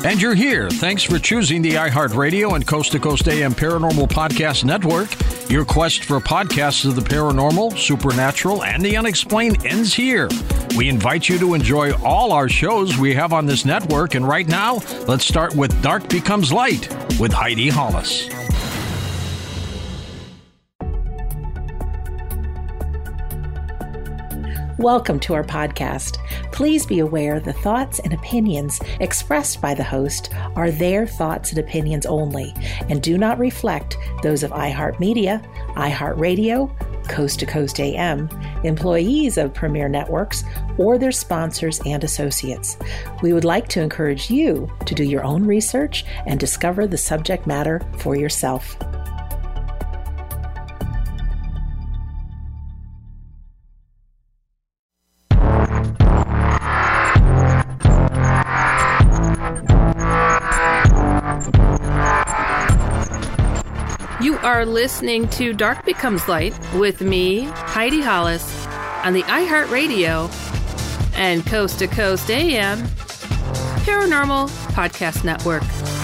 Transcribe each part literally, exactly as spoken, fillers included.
And you're here. Thanks for choosing the iHeartRadio and Coast to Coast A M Paranormal Podcast Network. Your quest for podcasts of the paranormal, supernatural, and the unexplained ends here. We invite you to enjoy all our shows we have on this network. And right now, let's start with Dark Becomes Light with Heidi Hollis. Welcome to our podcast. Please be aware the thoughts and opinions expressed by the host are their thoughts and opinions only and do not reflect those of iHeartMedia, iHeartRadio, Coast to Coast A M, employees of Premier Networks, or their sponsors and associates. We would like to encourage you to do your own research and discover the subject matter for yourself. You are listening to Dark Becomes Light with me, Heidi Hollis, on the iHeartRadio and Coast to Coast A M Paranormal Podcast Network.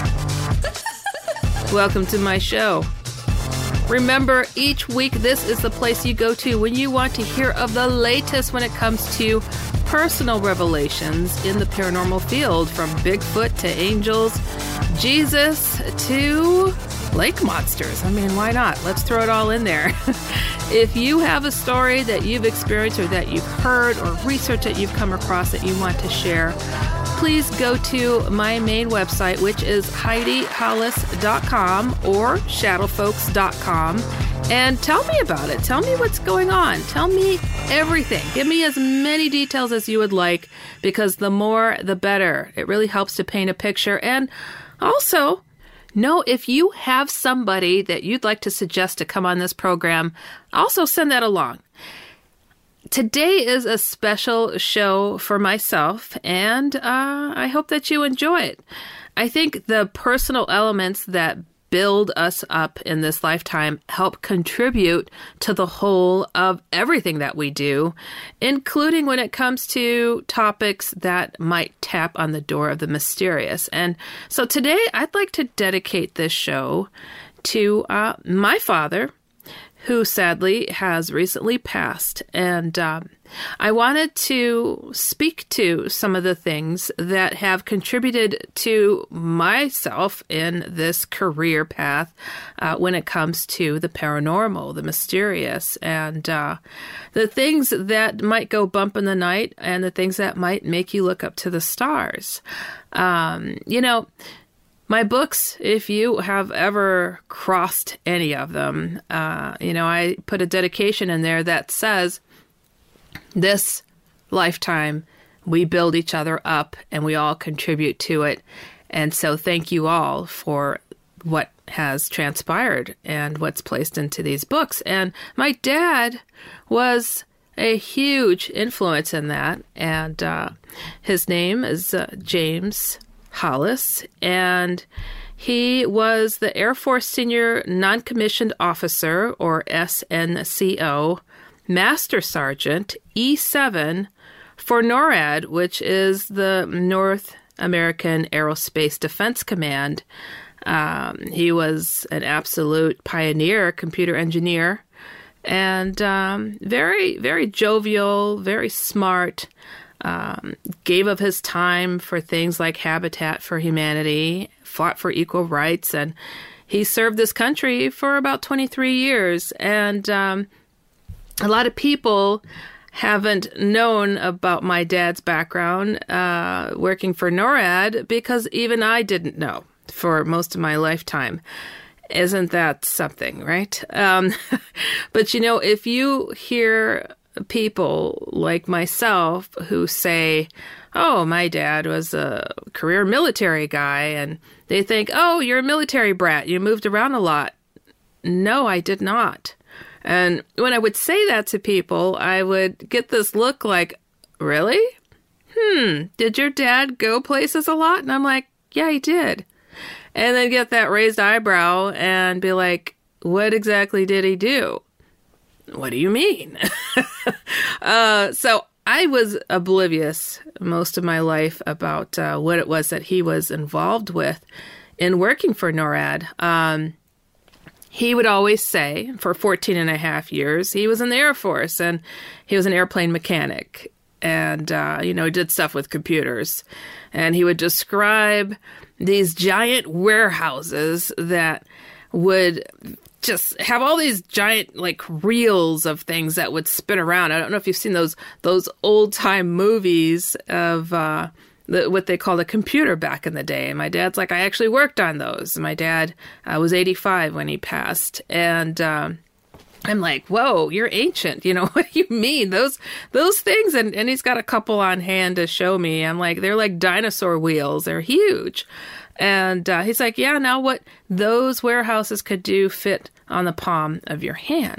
Welcome to my show. Remember, each week this is the place you go to when you want to hear of the latest when it comes to personal revelations in the paranormal field, from Bigfoot to angels, Jesus to lake monsters. I mean, why not? Let's throw it all in there. If you have a story that you've experienced or that you've heard or research that you've come across that you want to share, please go to my main website, which is Heidi Hollis dot com or Shadowfolks dot com, and tell me about it. Tell me what's going on. Tell me everything. Give me as many details as you would like, because the more, the better. It really helps to paint a picture. And also, know if you have somebody that you'd like to suggest to come on this program, also send that along. Today is a special show for myself, and uh, I hope that you enjoy it. I think the personal elements that build us up in this lifetime help contribute to the whole of everything that we do, including when it comes to topics that might tap on the door of the mysterious. And so today I'd like to dedicate this show to uh, my father, who sadly has recently passed. And um, I wanted to speak to some of the things that have contributed to myself in this career path uh, when it comes to the paranormal, the mysterious, and uh, the things that might go bump in the night and the things that might make you look up to the stars. Um, you know, my books, if you have ever crossed any of them, uh, you know, I put a dedication in there that says, this lifetime, we build each other up and we all contribute to it. And so thank you all for what has transpired and what's placed into these books. And my dad was a huge influence in that. And uh, his name is uh, James Hollis, and he was the Air Force Senior Non-Commissioned Officer, or S N C O, Master Sergeant E seven for NORAD, which is the North American Aerospace Defense Command. Um, he was an absolute pioneer, computer engineer, and um, very, very jovial, very smart. Um, gave of his time for things like Habitat for Humanity, fought for equal rights, and he served this country for about twenty-three years. And um, a lot of people haven't known about my dad's background uh, working for NORAD, because even I didn't know for most of my lifetime. Isn't that something, right? Um, but, you know, if you hear people like myself who say, oh, my dad was a career military guy, and they think, oh, you're a military brat, you moved around a lot. No, I did not. And when I would say that to people, I would get this look like, really? Hmm, did your dad go places a lot? And I'm like, yeah, he did. And then get that raised eyebrow and be like, what exactly did he do? What do you mean? uh, so I was oblivious most of my life about uh, what it was that he was involved with in working for NORAD. Um, he would always say, for fourteen and a half years, he was in the Air Force, and he was an airplane mechanic, and, uh, you know, did stuff with computers. And he would describe these giant warehouses that would just have all these giant, like, reels of things that would spin around. I don't know if you've seen those those old-time movies of uh, the, what they called a computer back in the day. And my dad's like, I actually worked on those. My dad uh, was eighty-five when he passed. And um, I'm like, whoa, you're ancient. You know, what do you mean? Those those things? And, and he's got a couple on hand to show me. I'm like, they're like dinosaur wheels. They're huge. And uh, he's like, yeah, now what those warehouses could do fit on the palm of your hand.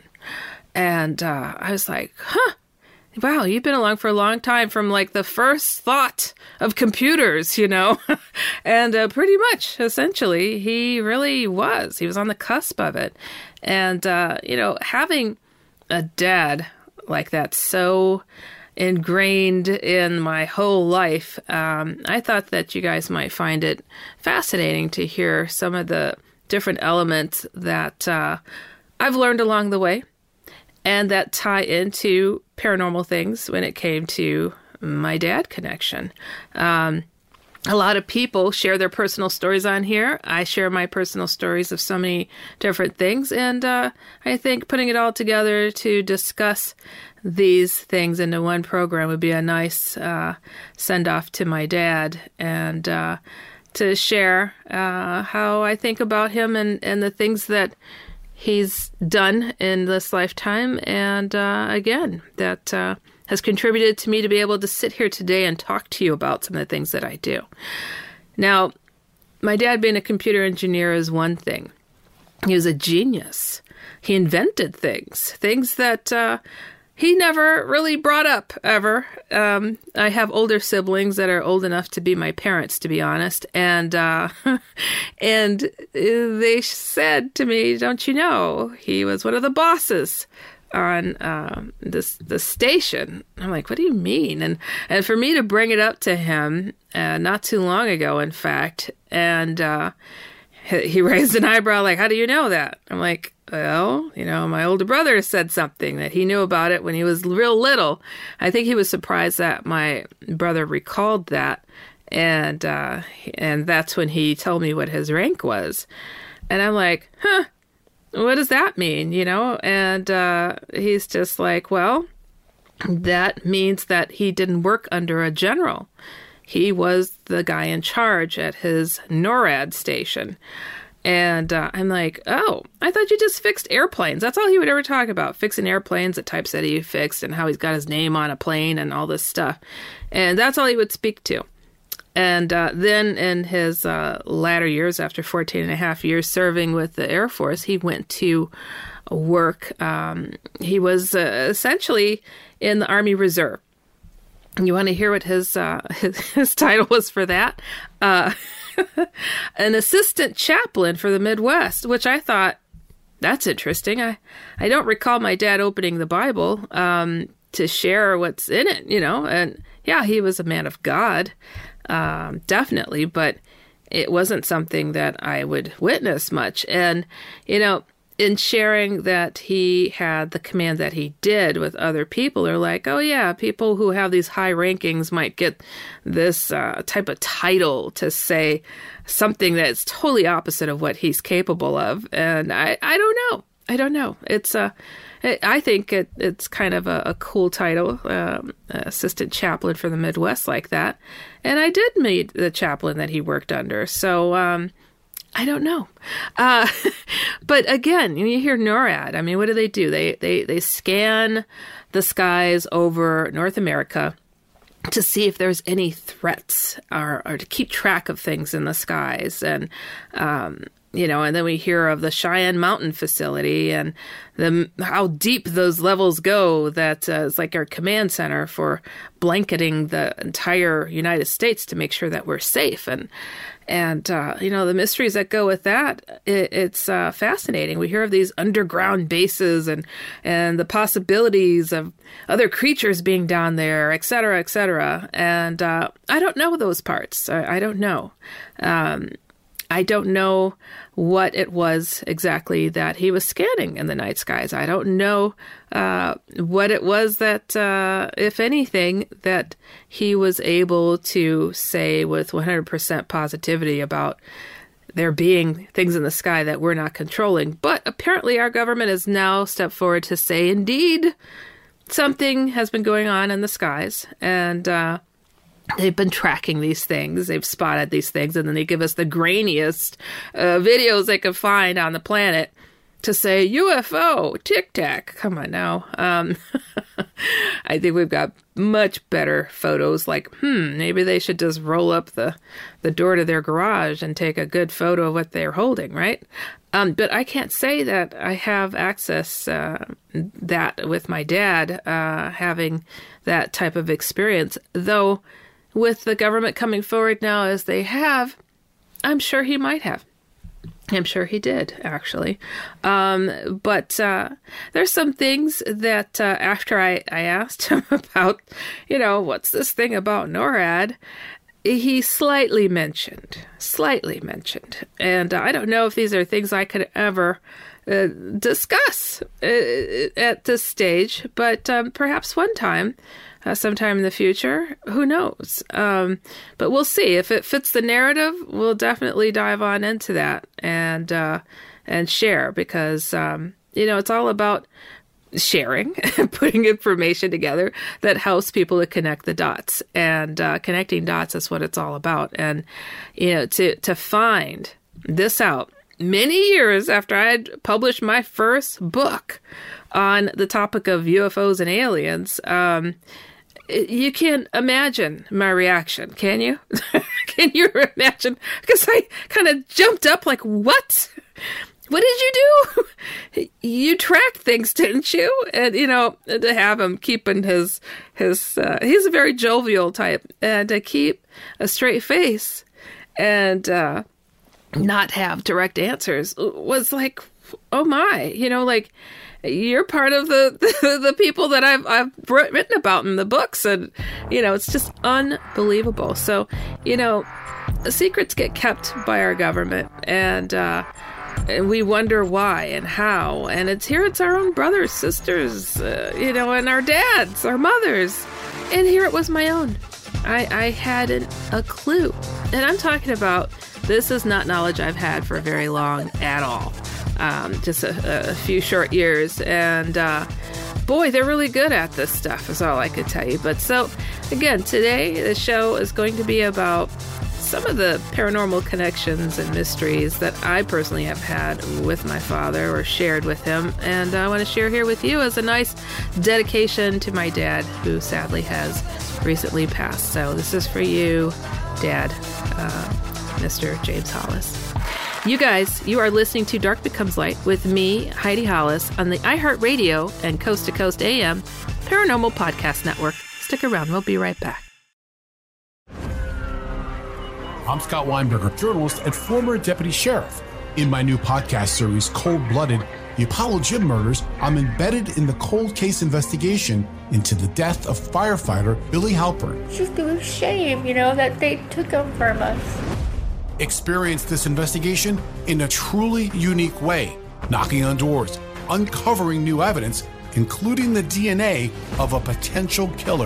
And uh, I was like, huh, wow, you've been along for a long time, from like the first thought of computers, you know. And uh, pretty much, essentially, he really was. He was on the cusp of it. And, uh, you know, having a dad like that so ingrained in my whole life, um, I thought that you guys might find it fascinating to hear some of the different elements that uh, I've learned along the way and that tie into paranormal things when it came to my dad connection. Um, a lot of people share their personal stories on here. I share my personal stories of so many different things. And uh, I think putting it all together to discuss these things into one program would be a nice uh, send-off to my dad, and uh, to share uh, how I think about him and, and the things that he's done in this lifetime. And uh, again, that uh, has contributed to me to be able to sit here today and talk to you about some of the things that I do. Now, my dad being a computer engineer is one thing. He was a genius. He invented things, things that uh, he never really brought up, ever. Um, I have older siblings that are old enough to be my parents, to be honest. And uh, and they said to me, don't you know, he was one of the bosses on um, this the station. I'm like, what do you mean? And and for me to bring it up to him uh, not too long ago, in fact, and uh, he raised an eyebrow like, how do you know that? I'm like, well, you know, my older brother said something that he knew about it when he was real little. I think he was surprised that my brother recalled that. And uh, and that's when he told me what his rank was. And I'm like, huh, what does that mean? You know, and uh, he's just like, well, that means that he didn't work under a general. He was the guy in charge at his NORAD station. And uh, I'm like, oh, I thought you just fixed airplanes. That's all he would ever talk about, fixing airplanes, the types that he fixed, and how he's got his name on a plane and all this stuff. And that's all he would speak to. And uh, then in his uh, latter years, after fourteen and a half years serving with the Air Force, he went to work. Um, he was uh, essentially in the Army Reserve. You want to hear what his, uh, his, his title was for that? Uh an assistant chaplain for the Midwest, which I thought, that's interesting. I, I don't recall my dad opening the Bible um, to share what's in it, you know. And yeah, he was a man of God, um, definitely, but it wasn't something that I would witness much. And, you know, in sharing that he had the command that he did with other people are like, oh yeah, people who have these high rankings might get this uh, type of title to say something that's totally opposite of what he's capable of. And I, I don't know. I don't know. It's uh, I think it, it's kind of a, a cool title, um, assistant chaplain for the Midwest like that. And I did meet the chaplain that he worked under. So, um, I don't know. Uh, but again, when you hear NORAD, I mean, what do they do? They, they, they scan the skies over North America to see if there's any threats, or, or to keep track of things in the skies. And um, you know, and then we hear of the Cheyenne Mountain facility and the how deep those levels go. That uh, is like our command center for blanketing the entire United States to make sure that we're safe. And and uh, you know, the mysteries that go with that, it, it's uh, fascinating. We hear of these underground bases and and the possibilities of other creatures being down there, et cetera, et cetera. And uh, I don't know those parts. I, I don't know. Um, I don't know what it was exactly that he was scanning in the night skies. I don't know uh, what it was that, uh, if anything, that he was able to say with one hundred percent positivity about there being things in the sky that we're not controlling. But apparently our government has now stepped forward to say, indeed, something has been going on in the skies. And uh they've been tracking these things. They've spotted these things, and then they give us the grainiest uh, videos they can find on the planet to say U F O, Tic Tac. Come on now. Um, I think we've got much better photos. Like, hmm, maybe they should just roll up the the door to their garage and take a good photo of what they're holding, right? Um, but I can't say that I have access uh, that with my dad uh, having that type of experience, though. With the government coming forward now as they have, I'm sure he might have. I'm sure he did, actually. Um, but uh, there's some things that uh, after I, I asked him about, you know, what's this thing about NORAD, he slightly mentioned, slightly mentioned. And uh, I don't know if these are things I could ever uh, discuss uh, at this stage, but um, perhaps one time. Uh, sometime in the future, who knows? Um, but we'll see. If it fits the narrative, we'll definitely dive on into that and uh, and share because, um, you know, it's all about sharing, putting information together that helps people to connect the dots. And uh, connecting dots is what it's all about. And, you know, to, to find this out many years after I had published my first book on the topic of U F Os and aliens, um, you can't imagine my reaction, can you? Can you imagine? Because I kind of jumped up like, what? What did you do? You tracked things, didn't you? And, you know, to have him keeping his, his uh, he's a very jovial type, and to keep a straight face and uh, not have direct answers was like, oh my, you know, like, you're part of the, the, the people that I've I've written about in the books. And, you know, it's just unbelievable. So, you know, secrets get kept by our government. And, uh, and we wonder why and how. And it's here it's our own brothers, sisters, uh, you know, and our dads, our mothers. And here it was my own. I, I hadn't a clue. And I'm talking about this is not knowledge I've had for very long at all. Um, just a, a few short years. And uh, boy, they're really good at this stuff is all I could tell you. But so, again, today the show is going to be about some of the paranormal connections and mysteries that I personally have had with my father or shared with him. And I want to share here with you as a nice dedication to my dad, who sadly has recently passed. So this is for you, Dad, uh, Mister James Hollis. You guys, you are listening to Dark Becomes Light with me, Heidi Hollis, on the iHeartRadio and Coast to Coast A M Paranormal Podcast Network. Stick around. We'll be right back. I'm Scott Weinberger, journalist and former deputy sheriff. In my new podcast series, Cold Blooded, The Apollo Gym Murders, I'm embedded in the cold case investigation into the death of firefighter Billy Halpern. It's just a shame, you know, that they took him from us. Experience this investigation in a truly unique way, knocking on doors, uncovering new evidence, including the D N A of a potential killer.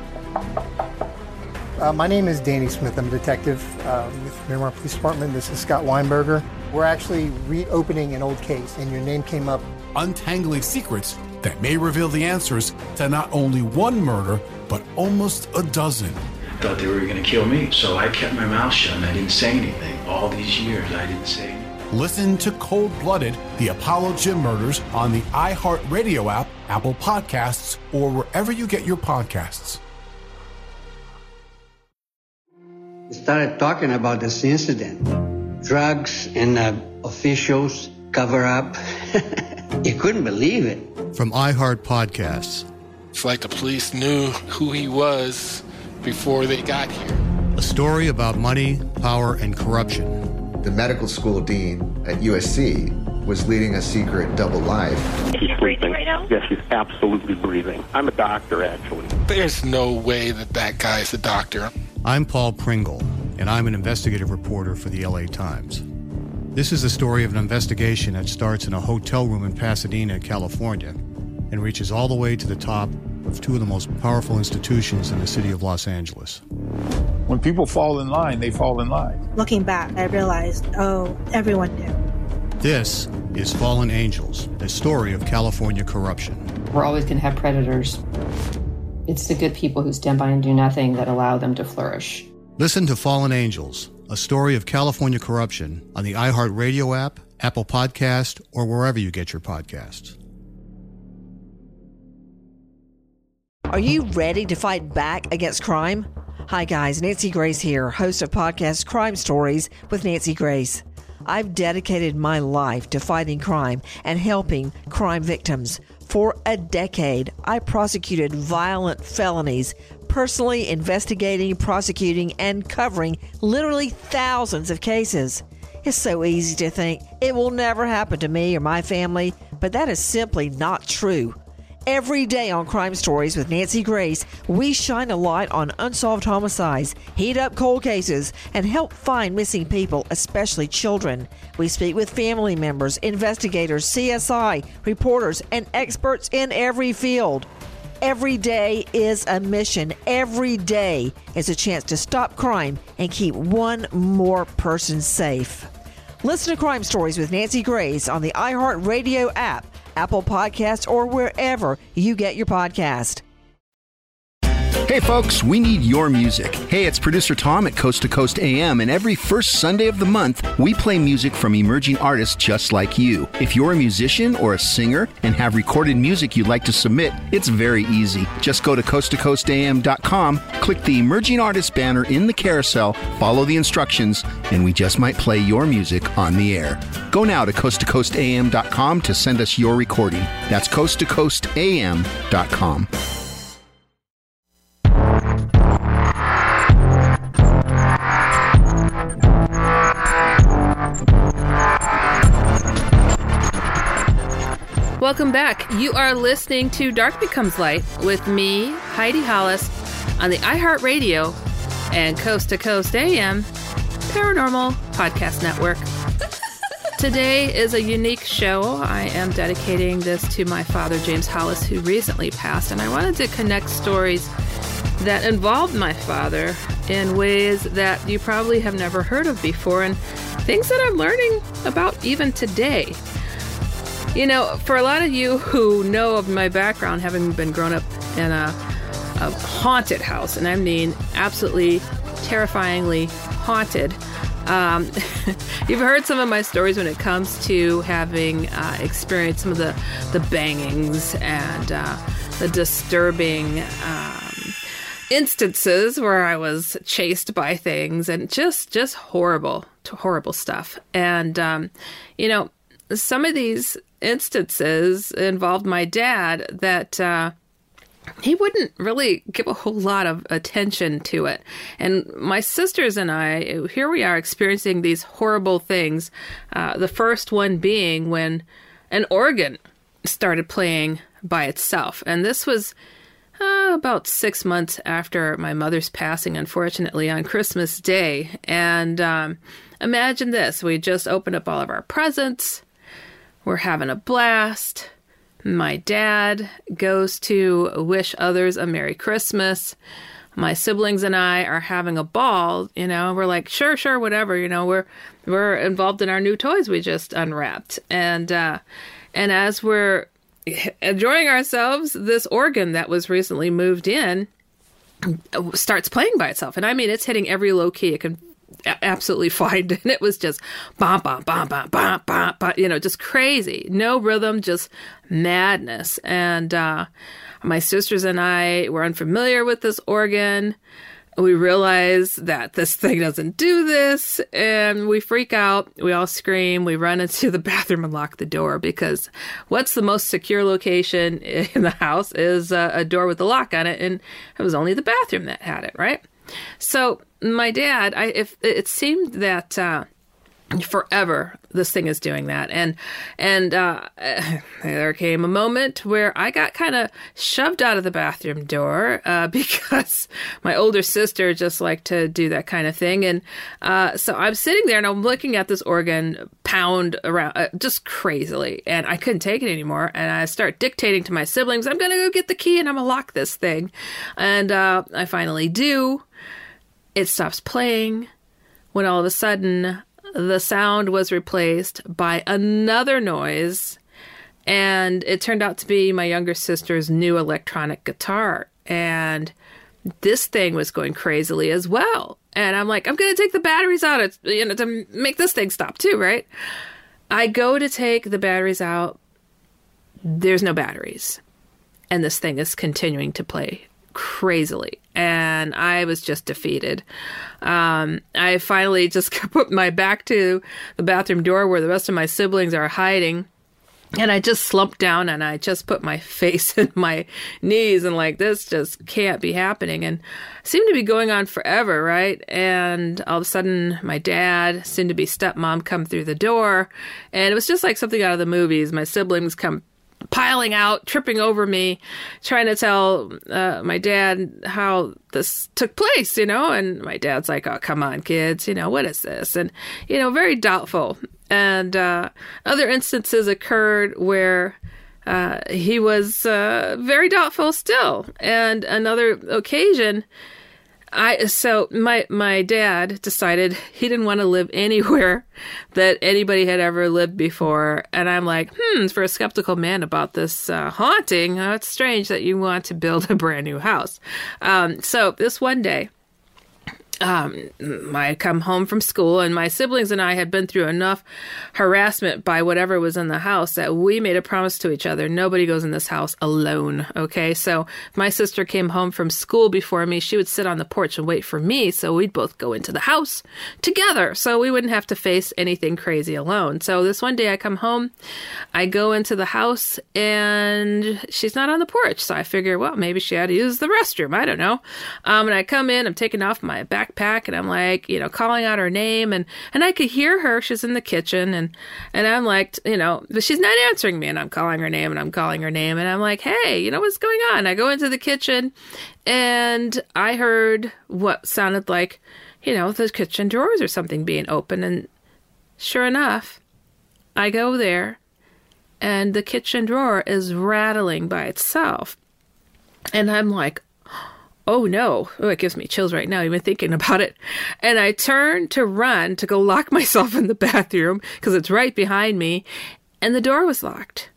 Uh, my name is Danny Smith. I'm a detective uh, with Miramar Police Department. This is Scott Weinberger. We're actually reopening an old case, and your name came up. Untangling secrets that may reveal the answers to not only one murder, but almost a dozen. I thought they were going to kill me, so I kept my mouth shut and I didn't say anything. All these years, I didn't say anything. Listen to Cold Blooded, The Apollo Gym Murders on the iHeartRadio app, Apple Podcasts, or wherever you get your podcasts. We started talking about this incident. drugs and the officials cover up. You couldn't believe it. From iHeart Podcasts. It's like the police knew who he was before they got here. A story about money, power, and corruption. The medical school dean at U S C was leading a secret double life. He's breathing right now? Yes, he's absolutely breathing. I'm a doctor, actually. There's no way that that guy's a doctor. I'm Paul Pringle, and I'm an investigative reporter for the L A Times. This is the story of an investigation that starts in a hotel room in Pasadena, California, and reaches all the way to the top of two of the most powerful institutions in the city of Los Angeles. When people fall in line, they fall in line. Looking back, I realized, oh, everyone knew. This is Fallen Angels, the story of California corruption. We're always going to have predators. It's the good people who stand by and do nothing that allow them to flourish. Listen to Fallen Angels, a story of California corruption on the iHeartRadio app, Apple Podcast, or wherever you get your podcasts. Are you ready to fight back against crime? Hi guys, Nancy Grace here, host of podcast Crime Stories with Nancy Grace. I've dedicated my life to fighting crime and helping crime victims. For a decade, I prosecuted violent felonies, personally investigating, prosecuting, and covering literally thousands of cases. It's so easy to think it will never happen to me or my family, but that is simply not true. Every day on Crime Stories with Nancy Grace, we shine a light on unsolved homicides, heat up cold cases, and help find missing people, especially children. We speak with family members, investigators, C S I, reporters, and experts in every field. Every day is a mission. Every day is a chance to stop crime and keep one more person safe. Listen to Crime Stories with Nancy Grace on the iHeartRadio app, Apple Podcasts, or wherever you get your podcast. Hey folks, we need your music. Hey, it's producer Tom at Coast to Coast A M, and every first Sunday of the month, we play music from emerging artists just like you. If you're a musician or a singer and have recorded music you'd like to submit, it's very easy. Just go to coast to coast a m dot com, click the Emerging Artists banner in the carousel, follow the instructions, and we just might play your music on the air. Go now to coast to coast a m dot com to send us your recording. That's coast to coast a m dot com. Welcome back. You are listening to Dark Becomes Light with me, Heidi Hollis, on the iHeartRadio and Coast to Coast A M Paranormal Podcast Network. Today is a unique show. I am dedicating this to my father, James Hollis, who recently passed, and I wanted to connect stories that involved my father in ways that you probably have never heard of before, and things that I'm learning about even today. You know, for a lot of you who know of my background, having been grown up in a, a haunted house, and I mean absolutely terrifyingly haunted, um, you've heard some of my stories when it comes to having uh, experienced some of the, the bangings and uh, the disturbing um, instances where I was chased by things and just, just horrible, horrible stuff. And, um, you know, some of these instances involved my dad that uh, he wouldn't really give a whole lot of attention to it. And my sisters and I, here we are experiencing these horrible things. Uh, the first one being when an organ started playing by itself. And this was uh, about six months after my mother's passing, unfortunately, on Christmas Day. And um, imagine this. We just opened up all of our presents. We're having a blast. My dad goes to wish others a Merry Christmas. My siblings and I are having a ball, you know, we're like, sure, sure, whatever, you know, we're we're involved in our new toys we just unwrapped. And uh, and as we're enjoying ourselves, this organ that was recently moved in starts playing by itself. And I mean, it's hitting every low key it can absolutely find, and it was just bam, bam, bam, bam, bam, bam, bam, you know, just crazy. No rhythm, just madness. And uh, my sisters and I were unfamiliar with this organ, we realize that this thing doesn't do this, and we freak out. We all scream. We run into the bathroom and lock the door, because what's the most secure location in the house is a, a door with a lock on it, and it was only the bathroom that had it, right? So my dad, I if it seemed that uh, forever this thing is doing that, and and uh, there came a moment where I got kind of shoved out of the bathroom door uh, because my older sister just liked to do that kind of thing, and uh, so I'm sitting there and I'm looking at this organ pound around uh, just crazily, and I couldn't take it anymore, and I start dictating to my siblings, I'm gonna go get the key and I'm gonna lock this thing, and uh, I finally do. It stops playing when all of a sudden the sound was replaced by another noise, and it turned out to be my younger sister's new electronic guitar, and this thing was going crazily as well. And I'm like, I'm going to take the batteries out, it's, you know, to make this thing stop too, right? I go to take the batteries out. There's no batteries, and this thing is continuing to play crazily, and I was just defeated. Um, I finally just put my back to the bathroom door where the rest of my siblings are hiding, and I just slumped down and I just put my face in my knees and like, this just can't be happening, and seemed to be going on forever, right? And all of a sudden my dad, soon to be stepmom, come through the door, and it was just like something out of the movies. My siblings come piling out, tripping over me, trying to tell uh, my dad how this took place, you know, and my dad's like, oh, come on, kids, you know, what is this? And, you know, very doubtful. And uh, other instances occurred where uh, he was uh, very doubtful still. And another occasion, I so my my dad decided he didn't want to live anywhere that anybody had ever lived before, and I'm like, hmm, for a skeptical man about this uh, haunting, uh, it's strange that you want to build a brand new house. Um, so this one day, um, I come home from school, and my siblings and I had been through enough harassment by whatever was in the house that we made a promise to each other. Nobody goes in this house alone. Okay. So if my sister came home from school before me, she would sit on the porch and wait for me. So we'd both go into the house together, so we wouldn't have to face anything crazy alone. So this one day I come home, I go into the house, and she's not on the porch. So I figure, well, maybe she had to use the restroom. I don't know. Um, and I come in, I'm taking off my back backpack, and I'm like, you know, calling out her name, and, and I could hear her. She's in the kitchen, and, and I'm like, you know, but she's not answering me, and I'm calling her name, and I'm calling her name, and I'm like, hey, you know, what's going on? I go into the kitchen, and I heard what sounded like, you know, the kitchen drawers or something being open, and sure enough, I go there, and the kitchen drawer is rattling by itself, and I'm like, oh no, oh, it gives me chills right now, even thinking about it. And I turn to run to go lock myself in the bathroom because it's right behind me, and the door was locked.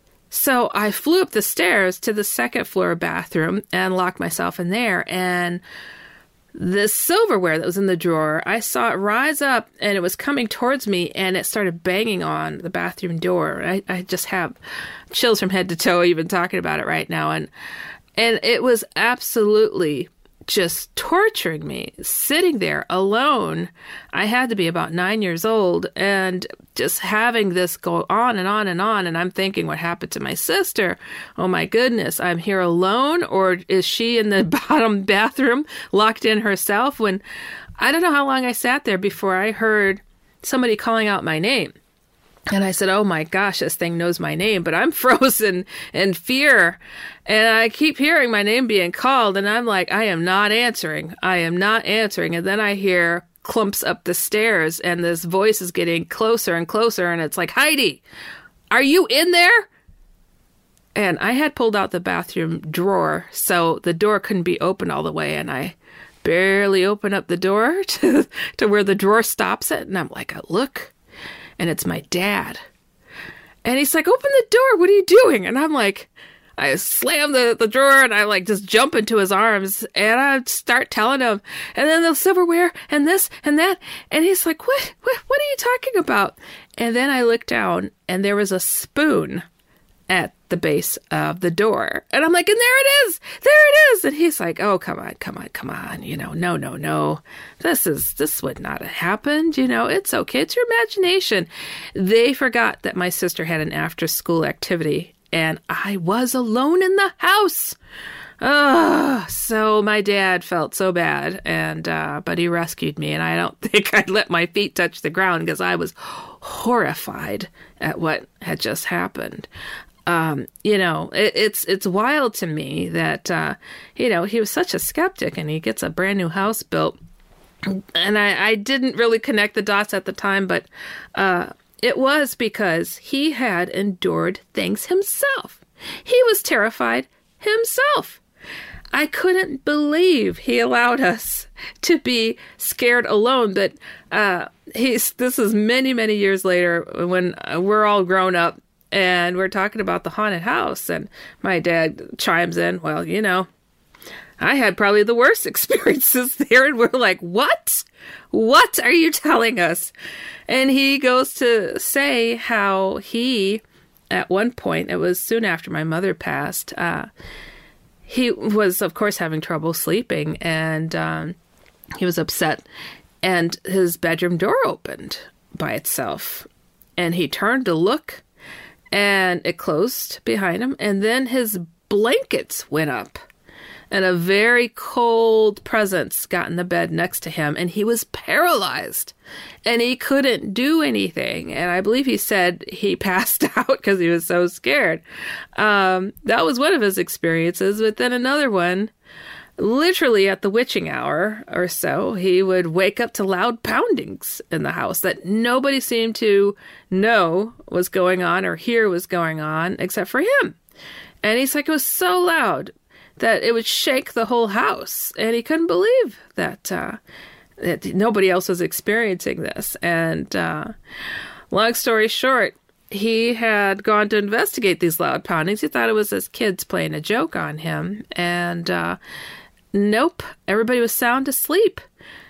So I flew up the stairs to the second floor bathroom and locked myself in there. And the silverware that was in the drawer, I saw it rise up, and it was coming towards me, and it started banging on the bathroom door. I, I just have chills from head to toe even talking about it right now. And And it was absolutely just torturing me, sitting there alone. I had to be about nine years old, and just having this go on and on and on. And I'm thinking, what happened to my sister? Oh my goodness, I'm here alone? Or is she in the bottom bathroom locked in herself? When I don't know how long I sat there before I heard somebody calling out my name. And I said, oh my gosh, this thing knows my name, but I'm frozen in fear. And I keep hearing my name being called, and I'm like, I am not answering. I am not answering. And then I hear clumps up the stairs, and this voice is getting closer and closer, and it's like, Heidi, are you in there? And I had pulled out the bathroom drawer, so the door couldn't be open all the way, and I barely open up the door to, to where the drawer stops it, and I'm like, look. And it's my dad. And he's like, open the door. What are you doing? And I'm like, I slam the, the drawer, and I like just jump into his arms, and I start telling him, and then the silverware and this and that. And he's like, what, what, what are you talking about? And then I look down, and there was a spoon at the base of the door. And I'm like, and there it is, there it is. And he's like, oh, come on, come on, come on. You know, no, no, no, this is, this would not have happened. You know, it's okay. It's your imagination. They forgot that my sister had an after school activity and I was alone in the house. Oh, so my dad felt so bad, and uh, but he rescued me, and I don't think I'd let my feet touch the ground because I was horrified at what had just happened. Um, you know, it, it's it's wild to me that, uh, you know, he was such a skeptic, and he gets a brand new house built, and I, I didn't really connect the dots at the time, but uh, it was because he had endured things himself. He was terrified himself. I couldn't believe he allowed us to be scared alone. But uh, he's this is many, many years later when we're all grown up and we're talking about the haunted house. And my dad chimes in, well, you know, I had probably the worst experiences there. And we're like, what? What are you telling us? And he goes to say how he, at one point, it was soon after my mother passed, uh, he was, of course, having trouble sleeping, and um, he was upset, and his bedroom door opened by itself, and he turned to look, and it closed behind him, and then his blankets went up, and a very cold presence got in the bed next to him, and he was paralyzed, and he couldn't do anything. And I believe he said he passed out because he was so scared. Um, that was one of his experiences. But then another one, literally at the witching hour or so, he would wake up to loud poundings in the house that nobody seemed to know was going on or hear was going on except for him. And he's like, it was so loud that it would shake the whole house. And he couldn't believe that uh, that nobody else was experiencing this. And uh, long story short, he had gone to investigate these loud poundings. He thought it was his kids playing a joke on him. And uh, nope, everybody was sound asleep.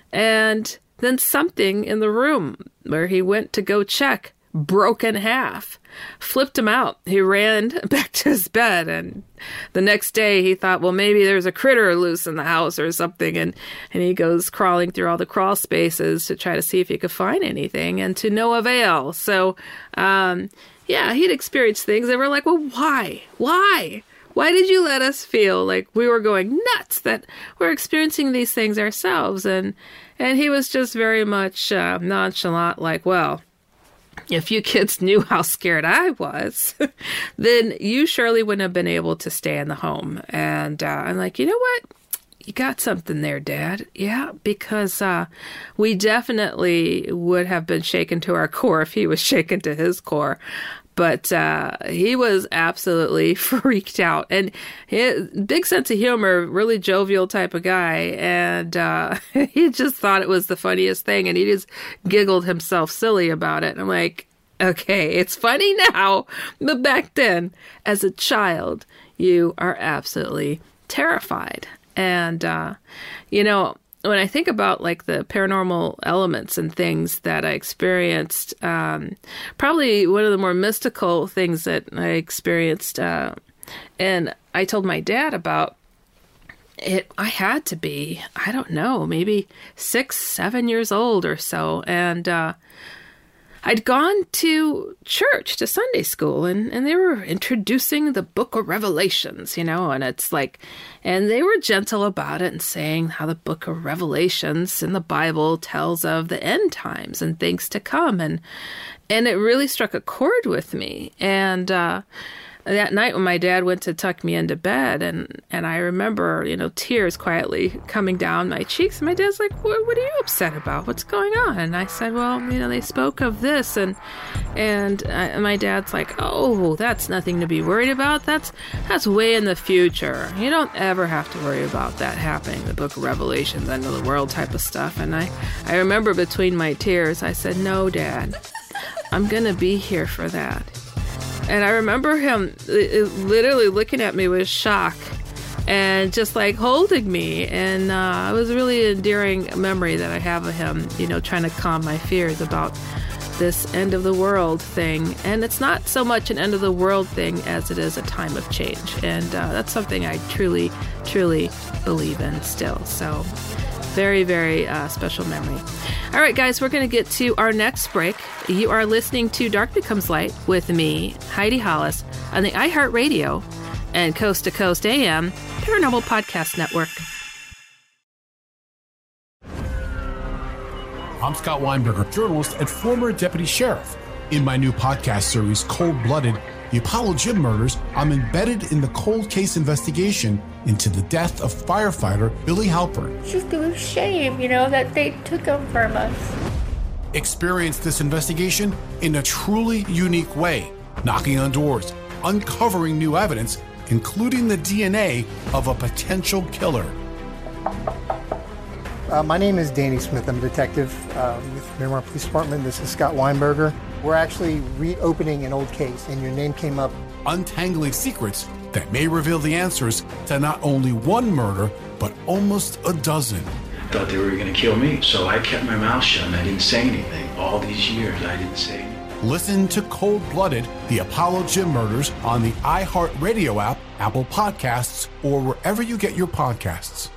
And then something in the room where he went to go check broke in half, flipped him out. He ran back to his bed, and the next day he thought, well, maybe there's a critter loose in the house or something, and, and he goes crawling through all the crawl spaces to try to see if he could find anything, and to no avail. So, um, yeah, he'd experienced things that were like, well, why? Why? Why did you let us feel like we were going nuts, that we're experiencing these things ourselves? And, and he was just very much uh, nonchalant, like, well, if you kids knew how scared I was, then you surely wouldn't have been able to stay in the home. And uh, I'm like, you know what? You got something there, Dad. Yeah, because uh, we definitely would have been shaken to our core if he was shaken to his core. But uh, he was absolutely freaked out. And his big sense of humor, really jovial type of guy. And uh, he just thought it was the funniest thing. And he just giggled himself silly about it. And I'm like, okay, it's funny now. But back then, as a child, you are absolutely terrified. And, uh, you know, when I think about like the paranormal elements and things that I experienced, um, probably one of the more mystical things that I experienced, uh, and I told my dad about it, I had to be, I don't know, maybe six, seven years old or so. And, uh, I'd gone to church, to Sunday school, and, and they were introducing the book of Revelations, you know, and it's like, and they were gentle about it and saying how the book of Revelations in the Bible tells of the end times and things to come. And, and it really struck a chord with me. And, uh, that night when my dad went to tuck me into bed, and, and I remember, you know, tears quietly coming down my cheeks. And my dad's like, what, what are you upset about? What's going on? And I said, well, you know, they spoke of this. And and, I, and my dad's like, oh, that's nothing to be worried about. That's that's way in the future. You don't ever have to worry about that happening. The book of Revelations, end of the world type of stuff. And I, I remember between my tears, I said, no, Dad, I'm going to be here for that. And I remember him literally looking at me with shock and just like holding me. And uh, it was a really endearing memory that I have of him, you know, trying to calm my fears about this end of the world thing. And it's not so much an end of the world thing as it is a time of change. And uh, that's something I truly, truly believe in still. So very, very uh, special memory. All right, guys, we're going to get to our next break. You are listening to Dark Becomes Light with me, Heidi Hollis, on the iHeartRadio and Coast to Coast A M Paranormal Podcast Network. I'm Scott Weinberger, journalist and former deputy sheriff. In my new podcast series, Cold Blooded, The Apollo Gym Murders, I'm embedded in the cold case investigation into the death of firefighter Billy Halpern. It's just a shame, you know, that they took him from us. Experience this investigation in a truly unique way, knocking on doors, uncovering new evidence, including the D N A of a potential killer. Uh, my name is Danny Smith. I'm a detective uh, with Miramar Police Department. This is Scott Weinberger. We're actually reopening an old case, and your name came up. Untangling secrets that may reveal the answers to not only one murder, but almost a dozen. I thought they were going to kill me, so I kept my mouth shut and I didn't say anything. All these years, I didn't say anything. Listen to Cold Blooded, The Apollo Gym Murders on the iHeartRadio app, Apple Podcasts, or wherever you get your podcasts.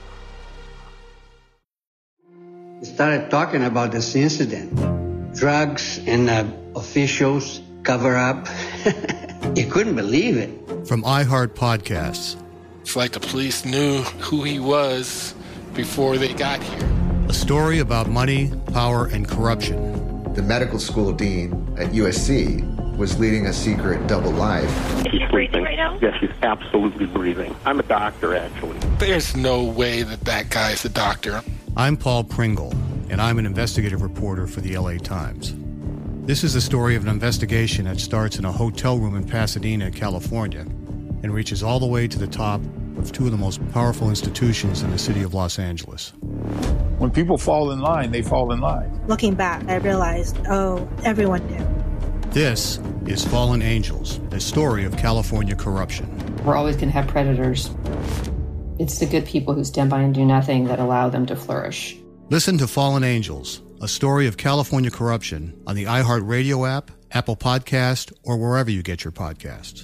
We started talking about this incident. Drugs and uh, officials cover up. You couldn't believe it. From iHeart Podcasts. It's like the police knew who he was before they got here. A story about money, power, and corruption. The medical school dean at U S C was leading a secret double life. She's breathing right now? Yes, she's absolutely breathing. I'm a doctor, actually. There's no way that that guy's a doctor. I'm Paul Pringle, and I'm an investigative reporter for the L A Times. This is the story of an investigation that starts in a hotel room in Pasadena, California, and reaches all the way to the top of two of the most powerful institutions in the city of Los Angeles. When people fall in line, they fall in line. Looking back, I realized, oh, everyone knew. This is Fallen Angels, a story of California corruption. We're always going to have predators. It's the good people who stand by and do nothing that allow them to flourish. Listen to Fallen Angels, a story of California corruption on the iHeartRadio app, Apple Podcast, or wherever you get your podcasts.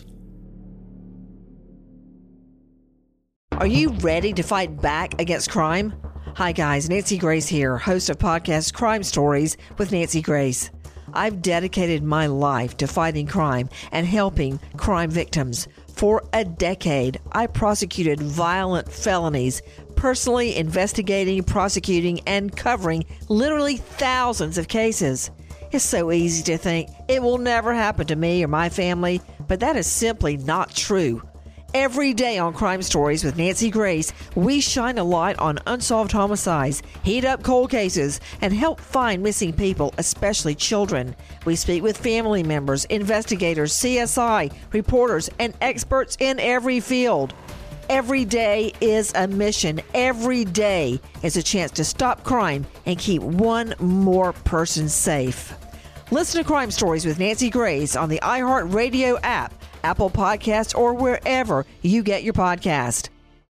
Are you ready to fight back against crime? Hi guys, Nancy Grace here, host of podcast Crime Stories with Nancy Grace. I've dedicated my life to fighting crime and helping crime victims. For a decade, I prosecuted violent felonies, personally investigating, prosecuting, and covering literally thousands of cases. It's so easy to think it will never happen to me or my family, but that is simply not true. Every day on Crime Stories with Nancy Grace, we shine a light on unsolved homicides, heat up cold cases, and help find missing people, especially children. We speak with family members, investigators, C S I, reporters, and experts in every field. Every day is a mission. Every day is a chance to stop crime and keep one more person safe. Listen to Crime Stories with Nancy Grace on the iHeartRadio app, Apple Podcasts, or wherever you get your podcast.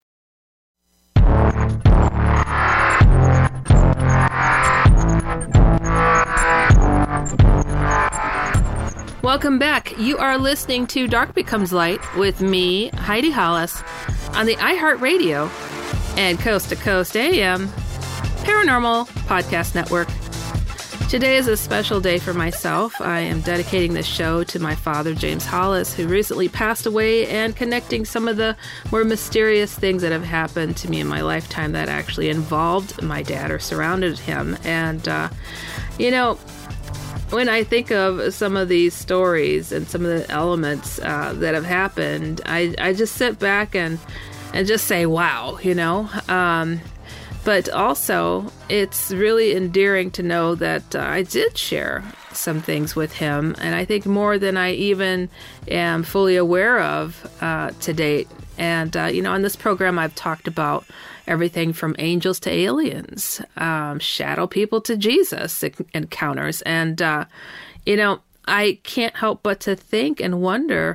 Welcome back. You are listening to Dark Becomes Light with me, Heidi Hollis, on the iHeartRadio and Coast to Coast A M Paranormal Podcast Network. Today is a special day for myself. I am dedicating this show to my father, James Hollis, who recently passed away, and connecting some of the more mysterious things that have happened to me in my lifetime that actually involved my dad or surrounded him. And, uh, you know, when I think of some of these stories and some of the elements uh, that have happened, I, I just sit back and, and just say, wow, you know. Um, but also, it's really endearing to know that uh, I did share some things with him, and I think more than I even am fully aware of uh, to date. And, uh, you know, on this program, I've talked about everything from angels to aliens, um, shadow people to Jesus encounters. And, uh, you know, I can't help but to think and wonder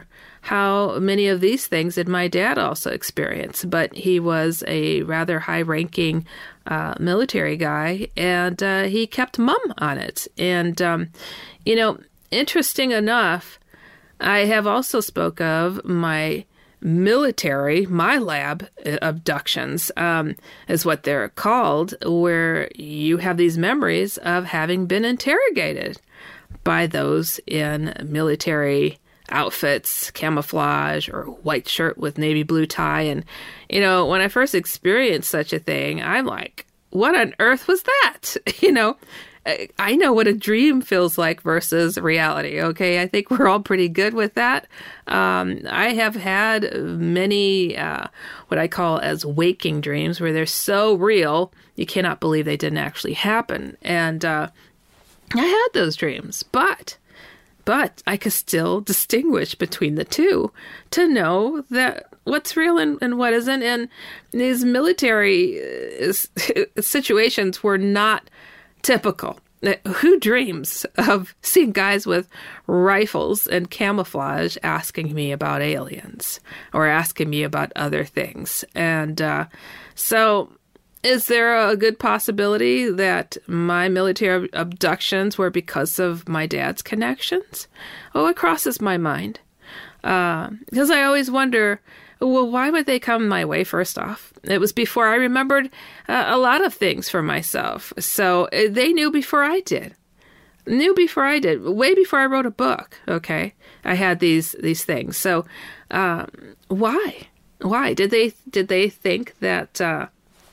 how many of these things did my dad also experience. But he was a rather high-ranking uh, military guy, and uh, he kept mum on it. And, um, you know, interesting enough, I have also spoke of my military, my lab abductions, um, is what they're called, where you have these memories of having been interrogated by those in military outfits, camouflage, or white shirt with navy blue tie. And, you know, when I first experienced such a thing, I'm like, what on earth was that? You know, I know what a dream feels like versus reality, okay? I think we're all pretty good with that. Um, I have had many, uh, what I call as waking dreams, where they're so real, you cannot believe they didn't actually happen. And uh, I had those dreams, but... But I could still distinguish between the two to know that what's real and, and what isn't. And these military uh, situations were not typical. Who dreams of seeing guys with rifles and camouflage asking me about aliens or asking me about other things? And uh, so... Is there a good possibility that my military abductions were because of my dad's connections? Oh, it crosses my mind. Uh, because I always wonder, well, why would they come my way first off? It was before I remembered uh, a lot of things for myself. So uh, they knew before I did. Knew before I did. Way before I wrote a book, okay? I had these these things. So um, why? Why? Did they, did they think that... Uh,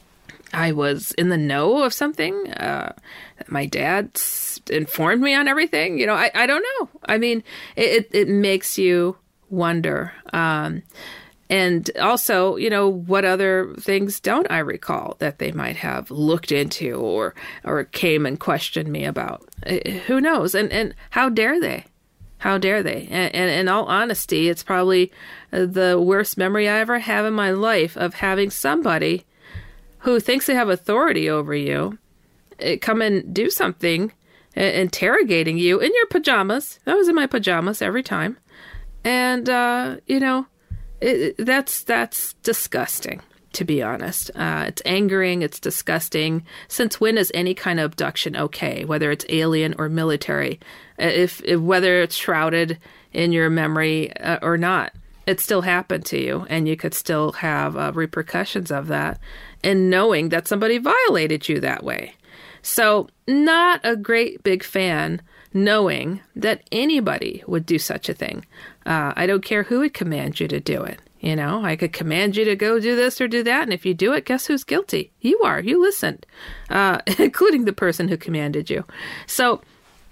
I was in the know of something. Uh, my dad informed me on everything. You know, I, I don't know. I mean, it, it makes you wonder. Um, and also, you know, what other things don't I recall that they might have looked into or or came and questioned me about? Uh, who knows? And, and how dare they? How dare they? And, and in all honesty, it's probably the worst memory I ever have in my life of having somebody who thinks they have authority over you, come and do something, interrogating you in your pajamas. I was in my pajamas every time. And, uh, you know, it, that's that's disgusting, to be honest. Uh, it's angering. It's disgusting. Since when is any kind of abduction okay, whether it's alien or military, if, if whether it's shrouded in your memory uh, or not? It still happened to you, and you could still have uh, repercussions of that, and knowing that somebody violated you that way. So, not a great big fan knowing that anybody would do such a thing. Uh, I don't care who would command you to do it. You know, I could command you to go do this or do that, and if you do it, guess who's guilty? You are. You listened, uh, including the person who commanded you. So,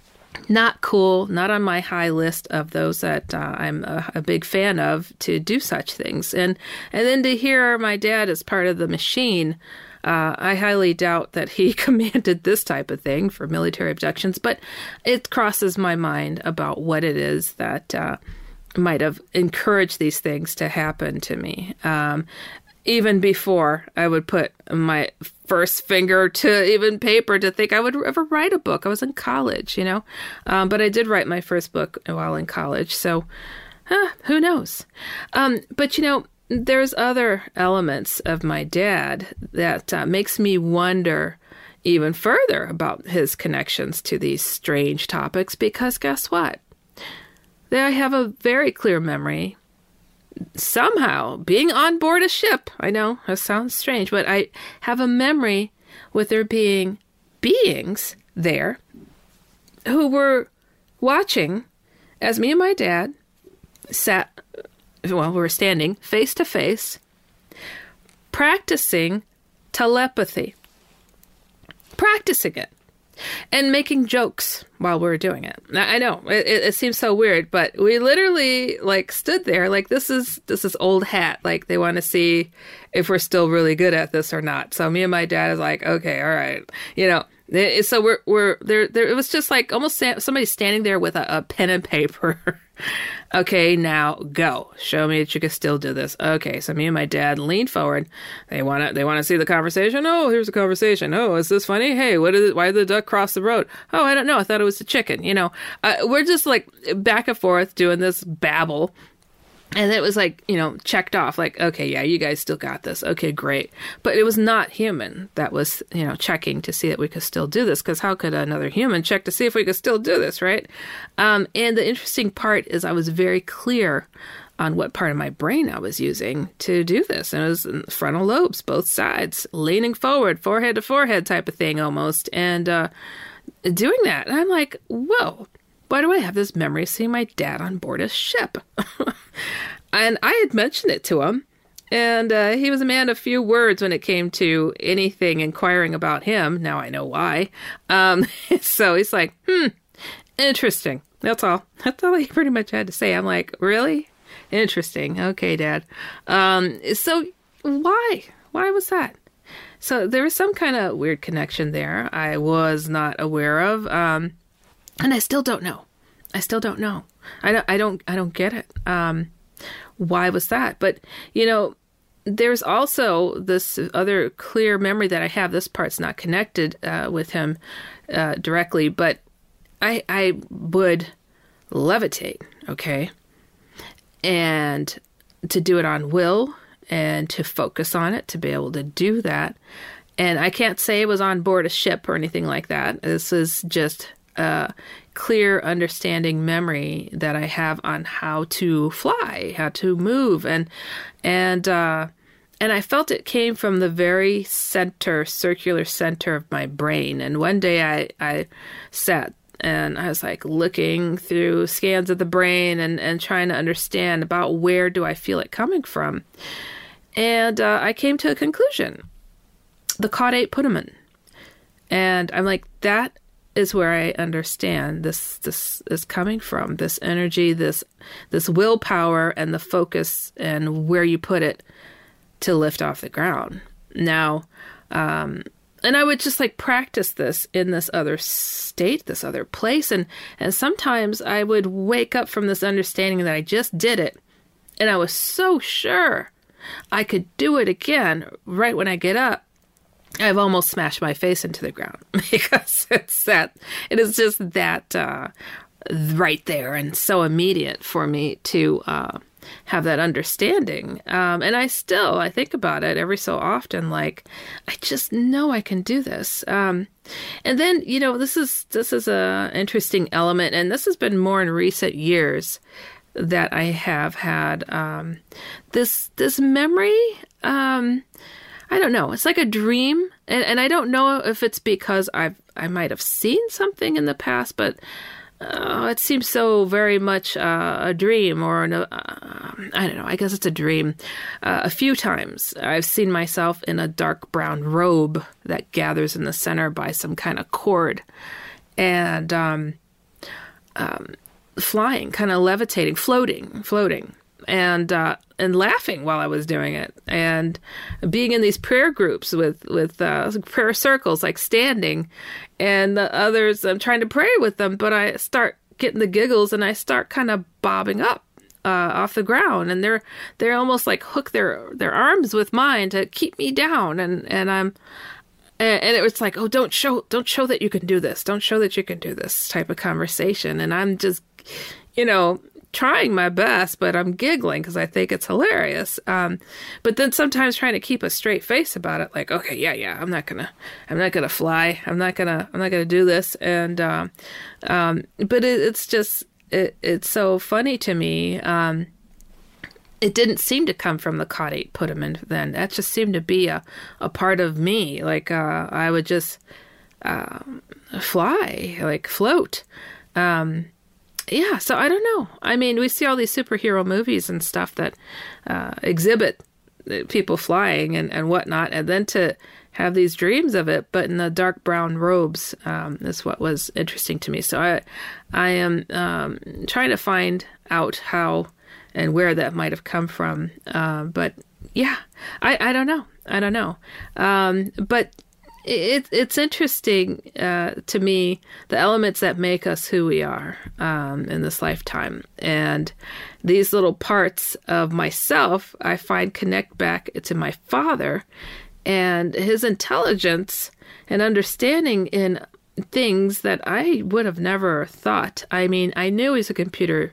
not cool, not on my high list of those that uh, I'm a, a big fan of to do such things. And and then to hear my dad as part of the machine, uh, I highly doubt that he commanded this type of thing for military abductions, but it crosses my mind about what it is that uh, might have encouraged these things to happen to me. Um, even before I would put my first finger to even paper to think I would ever write a book. I was in college, you know, um, but I did write my first book while in college. So huh, who knows? Um, but, you know, there's other elements of my dad that uh, makes me wonder even further about his connections to these strange topics, because guess what? I have a very clear memory somehow being on board a ship. I know that sounds strange, but I have a memory with there being beings there who were watching as me and my dad sat, well, we were standing face to face, practicing telepathy, practicing it. And making jokes while we were doing it. I know it, it seems so weird, but we literally like stood there like this is this is old hat. Like they want to see if we're still really good at this or not. So me and my dad is like, okay, all right, you know. So we're we're there. There it was just like almost somebody standing there with a, a pen and paper. Okay, now go. Show me that you can still do this. Okay, so me and my dad leaned forward. They want to they want to see the conversation. Oh, here's the conversation. Oh, is this funny? Hey, what is it? Why did the duck cross the road? Oh, I don't know. I thought it was the chicken. You know, uh, we're just like back and forth doing this babble. And it was like, you know, checked off, like, okay, yeah, you guys still got this. Okay, great. But it was not human that was, you know, checking to see that we could still do this, because how could another human check to see if we could still do this, right? Um, and the interesting part is I was very clear on what part of my brain I was using to do this. And it was in the frontal lobes, both sides, leaning forward, forehead to forehead type of thing almost, and uh, doing that. And I'm like, whoa. Why do I have this memory of seeing my dad on board a ship? And I had mentioned it to him, and uh, he was a man of few words when it came to anything inquiring about him. Now I know why. Um, so he's like, hmm, interesting. That's all. That's all he pretty much had to say. I'm like, really? Interesting. Okay, Dad. Um, so why? Why was that? So there was some kind of weird connection there I was not aware of. Um, And I still don't know. I still don't know. I don't. I don't. I don't get it. Um, why was that? But you know, there's also this other clear memory that I have. This part's not connected uh, with him uh, directly, but I I would levitate. Okay, and to do it on will and to focus on it, to be able to do that. And I can't say it was on board a ship or anything like that. This is just a clear understanding memory that I have on how to fly, how to move. And, and, uh, and I felt it came from the very center, circular center of my brain. And one day I, I sat and I was like looking through scans of the brain and, and trying to understand about where do I feel it coming from. And, uh, I came to a conclusion, the caudate putamen. And I'm like, that is where I understand this this is coming from, this energy, this this willpower and the focus and where you put it to lift off the ground. Now, um, and I would just like practice this in this other state, this other place. And, and sometimes I would wake up from this understanding that I just did it. And I was so sure I could do it again right when I get up. I've almost smashed my face into the ground because it's that, it is just that uh, right there and so immediate for me to uh, have that understanding. Um, and I still, I think about it every so often, like, I just know I can do this. Um, and then, you know, this is, this is a interesting element, and this has been more in recent years that I have had um, this, this memory, um, I don't know. It's like a dream. And, and I don't know if it's because I've, I might have seen something in the past, but uh, it seems so very much uh, a dream or, an, uh, I don't know, I guess it's a dream. Uh, a few times I've seen myself in a dark brown robe that gathers in the center by some kind of cord and um, um, flying, kind of levitating, floating, floating. And uh, and laughing while I was doing it, and being in these prayer groups with with uh, prayer circles, like standing, and the others, I'm trying to pray with them, but I start getting the giggles, and I start kind of bobbing up uh, off the ground, and they're they're almost like hook their their arms with mine to keep me down, and and I'm. And it was like, oh, don't show, don't show that you can do this. Don't show that you can do this type of conversation. And I'm just, you know, trying my best, but I'm giggling because I think it's hilarious. Um, but then sometimes trying to keep a straight face about it, like, okay, yeah, yeah, I'm not gonna, I'm not gonna fly. I'm not gonna, I'm not gonna do this. And, um, um, but it, it's just, it, it's so funny to me. Um, It didn't seem to come from the caudate putamen then. That just seemed to be a, a part of me. Like, uh, I would just uh, fly, like float. Um, yeah, so I don't know. I mean, we see all these superhero movies and stuff that uh, exhibit people flying and, and whatnot, and then to have these dreams of it, but in the dark brown robes um, is what was interesting to me. So I, I am um, trying to find out how and where that might have come from. Uh, but yeah, I, I don't know. I don't know. Um, but it, it's interesting uh, to me, the elements that make us who we are um, in this lifetime. And these little parts of myself, I find connect back to my father and his intelligence and understanding in things that I would have never thought. I mean, I knew he's a computer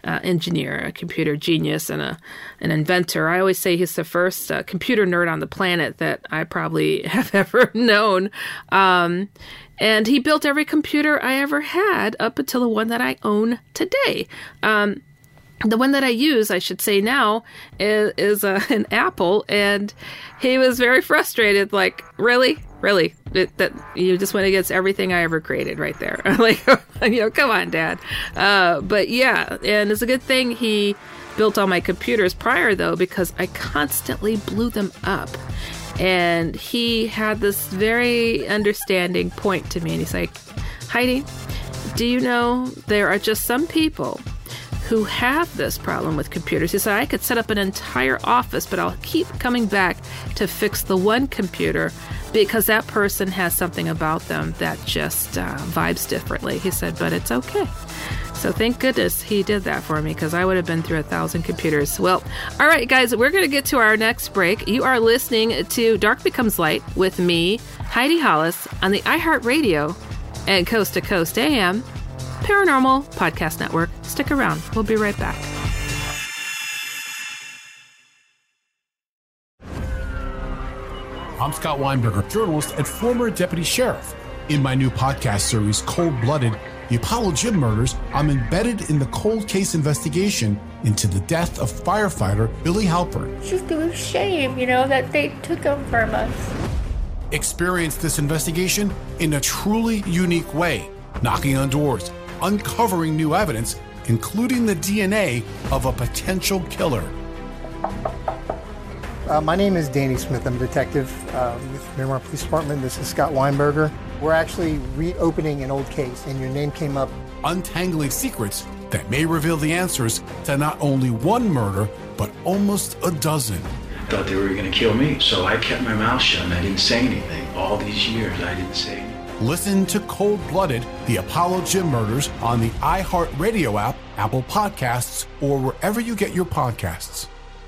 uh, engineer, a computer genius, and a an inventor. I always say he's the first uh, computer nerd on the planet that I probably have ever known. Um, and he built every computer I ever had up until the one that I own today. Um, The one that I use, I should say now, is, is uh, an Apple, and he was very frustrated. Like, really, really, it, that you just went against everything I ever created right there. Like, you know, come on, Dad. Uh, but yeah, and it's a good thing he built all my computers prior, though, because I constantly blew them up. And he had this very understanding point to me, and he's like, Heidi, do you know there are just some people who have this problem with computers? He said, I could set up an entire office, but I'll keep coming back to fix the one computer because that person has something about them that just uh, vibes differently. He said, but it's okay. So thank goodness he did that for me, because I would have been through a thousand computers. Well, all right, guys, we're going to get to our next break. You are listening to Dark Becomes Light with me, Heidi Hollis, on the iHeartRadio and Coast to Coast A M Paranormal Podcast Network. Stick around. We'll be right back. I'm Scott Weinberger, journalist and former deputy sheriff. In my new podcast series, Cold Blooded, The Apollo Gym Murders, I'm embedded in the cold case investigation into the death of firefighter Billy Halpern. It's just a shame, you know, that they took him from us. Experience this investigation in a truly unique way, knocking on doors, uncovering new evidence, including the D N A of a potential killer. Uh, my name is Danny Smith. I'm a detective uh, with Miramar Police Department. This is Scott Weinberger. We're actually reopening an old case, and your name came up. Untangling secrets that may reveal the answers to not only one murder, but almost a dozen. I thought they were going to kill me, so I kept my mouth shut and I didn't say anything. All these years, I didn't say anything. Listen to Cold Blooded, The Apollo Gym Murders on the iHeartRadio app, Apple Podcasts, or wherever you get your podcasts.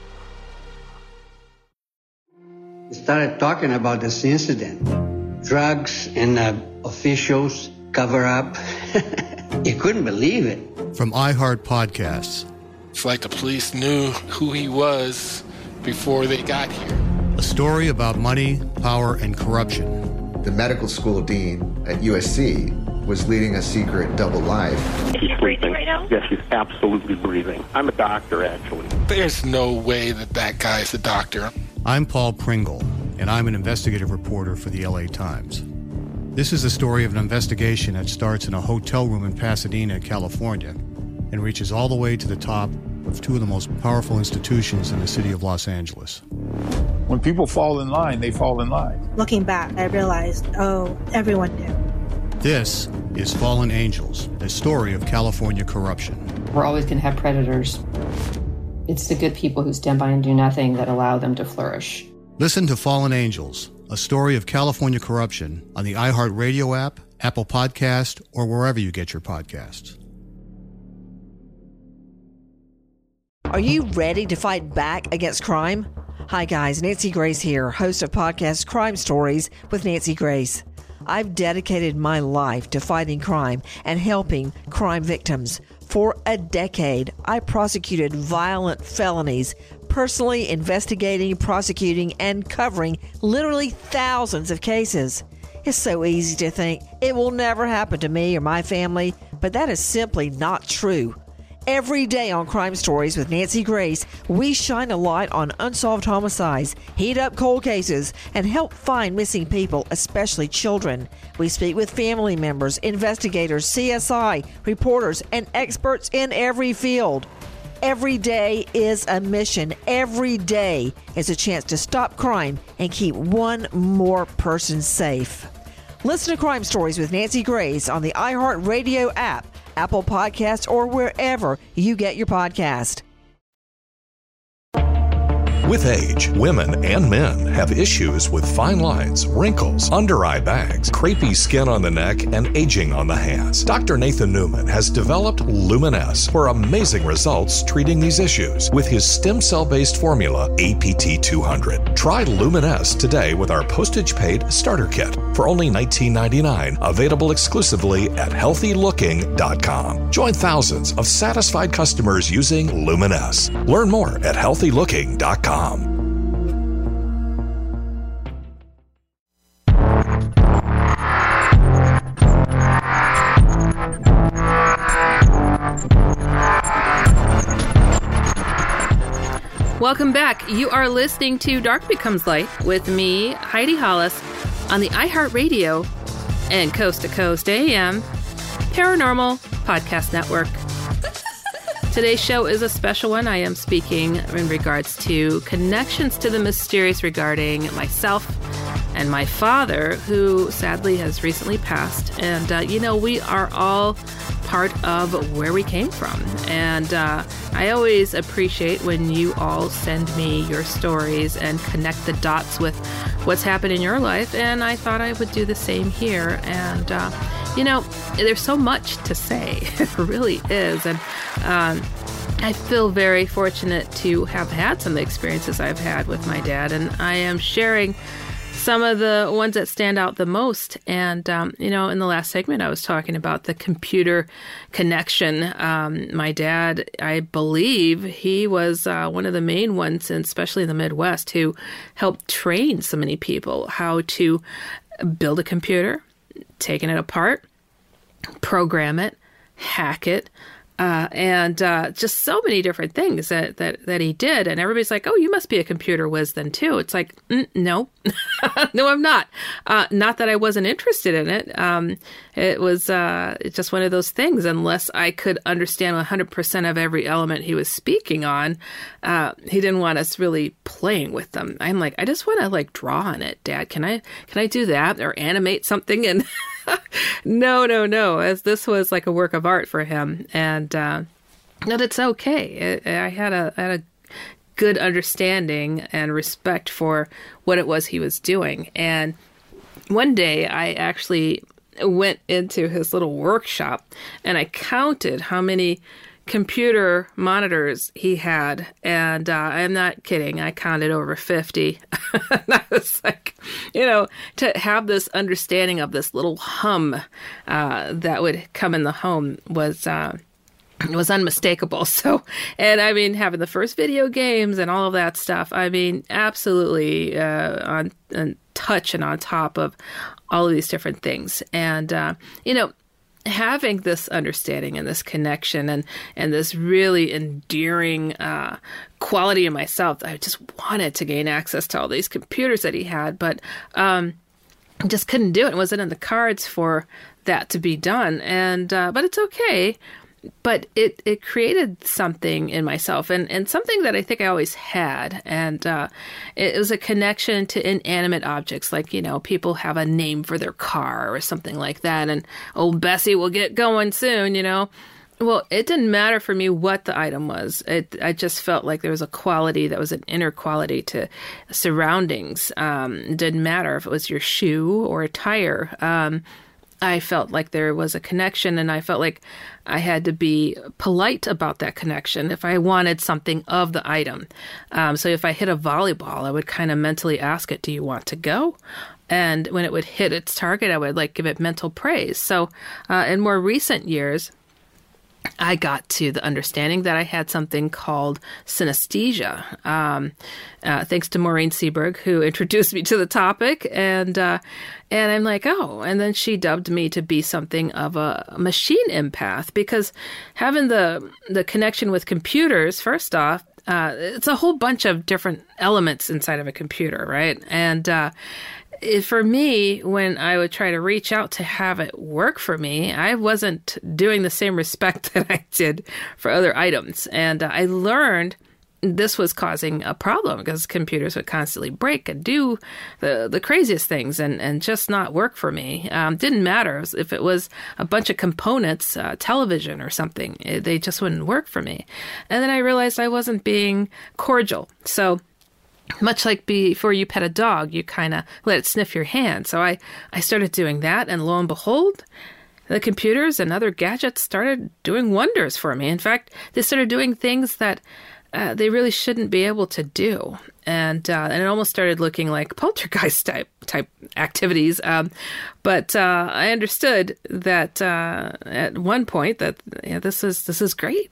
We started talking about this incident. Drugs and uh, officials cover up. You couldn't believe it. From iHeart Podcasts. It's like the police knew who he was before they got here. A story about money, power, and corruption. The medical school dean at U S C was leading a secret double life. She's breathing right now? Yes, she's absolutely breathing. I'm a doctor, actually. There's no way that that guy's a doctor. I'm Paul Pringle, and I'm an investigative reporter for the L A Times. This is the story of an investigation that starts in a hotel room in Pasadena, California, and reaches all the way to the top of two of the most powerful institutions in the city of Los Angeles. When people fall in line, they fall in line. Looking back, I realized, oh, everyone knew. This is Fallen Angels, a story of California corruption. We're always going to have predators. It's the good people who stand by and do nothing that allow them to flourish. Listen to Fallen Angels, a story of California corruption on the iHeartRadio app, Apple Podcast, or wherever you get your podcasts. Are you ready to fight back against crime? Hi guys, Nancy Grace here, host of podcast Crime Stories with Nancy Grace. I've dedicated my life to fighting crime and helping crime victims. For a decade, I prosecuted violent felonies, personally investigating, prosecuting, and covering literally thousands of cases. It's so easy to think it will never happen to me or my family, but that is simply not true. Every day on Crime Stories with Nancy Grace, we shine a light on unsolved homicides, heat up cold cases, and help find missing people, especially children. We speak with family members, investigators, C S I, reporters, and experts in every field. Every day is a mission. Every day is a chance to stop crime and keep one more person safe. Listen to Crime Stories with Nancy Grace on the iHeartRadio app, Apple Podcasts, or wherever you get your podcast. With age, women and men have issues with fine lines, wrinkles, under-eye bags, crepey skin on the neck, and aging on the hands. Doctor Nathan Newman has developed Lumin-S for amazing results treating these issues with his stem cell-based formula, A P T two hundred. Try Lumin-S today with our postage-paid starter kit for only nineteen ninety-nine dollars, available exclusively at healthy looking dot com. Join thousands of satisfied customers using Lumin-S. Learn more at healthy looking dot com. Welcome back. You are listening to Dark Becomes Light with me, Heidi Hollis, on the iHeartRadio and Coast to Coast A M Paranormal Podcast Network. Today's show is a special one. I am speaking in regards to connections to the mysterious regarding myself and my father, who sadly has recently passed. And, uh, you know, we are all part of where we came from. And uh, I always appreciate when you all send me your stories and connect the dots with what's happened in your life. And I thought I would do the same here. And, uh, you know, there's so much to say. It really is. And um, I feel very fortunate to have had some of the experiences I've had with my dad. And I am sharing some of the ones that stand out the most. And, um, you know, in the last segment, I was talking about the computer connection. Um, my dad, I believe he was uh, one of the main ones, and especially in the Midwest, who helped train so many people how to build a computer, taking it apart, program it, hack it, Uh, and uh, just so many different things that, that, that he did. And everybody's like, oh, you must be a computer whiz then, too. It's like, mm, no, no, I'm not. Uh, not that I wasn't interested in it. Um, it was uh, just one of those things. Unless I could understand one hundred percent of every element he was speaking on, uh, he didn't want us really playing with them. I'm like, I just want to like draw on it, Dad. Can I, can I do that or animate something? And no, no, no, as this was like a work of art for him. And uh, but it's okay. I, I had a I had a good understanding and respect for what it was he was doing. And one day I actually went into his little workshop and I counted how many computer monitors he had, and uh, I'm not kidding, I counted over fifty. And I was like, you know, to have this understanding of this little hum uh, that would come in the home was uh, was unmistakable. So, and I mean, having the first video games and all of that stuff, I mean, absolutely uh, on, on touch and on top of all of these different things. And, uh, you know, having this understanding and this connection and, and this really endearing uh, quality in myself, I just wanted to gain access to all these computers that he had, but um, just couldn't do it. It wasn't in the cards for that to be done. And uh, but it's okay. But it, it created something in myself, and, and something that I think I always had. And uh, it was a connection to inanimate objects, like, you know, people have a name for their car or something like that. And old Bessie will get going soon, you know. Well, it didn't matter for me what the item was. It, I just felt like there was a quality that was an inner quality to surroundings. Um, it didn't matter if it was your shoe or a tire. Um, I felt like there was a connection, and I felt like I had to be polite about that connection if I wanted something of the item. Um, so if I hit a volleyball, I would kind of mentally ask it, do you want to go? And when it would hit its target, I would like give it mental praise. So uh, in more recent years, I got to the understanding that I had something called synesthesia, um, uh, thanks to Maureen Seberg, who introduced me to the topic. And uh, and I'm like, oh, and then she dubbed me to be something of a machine empath, because having the the connection with computers, first off, uh, it's a whole bunch of different elements inside of a computer, right? And uh for me, when I would try to reach out to have it work for me, I wasn't doing the same respect that I did for other items. And uh, I learned this was causing a problem, because computers would constantly break and do the, the craziest things and, and just not work for me. Um, didn't matter if it was a bunch of components, uh, television or something, it, they just wouldn't work for me. And then I realized I wasn't being cordial. So much like before you pet a dog, you kind of let it sniff your hand. So I, I started doing that, and lo and behold, the computers and other gadgets started doing wonders for me. In fact, they started doing things that uh, they really shouldn't be able to do. And uh, and it almost started looking like poltergeist type type activities. Um, but uh, I understood that uh, at one point that yeah, this is this is great.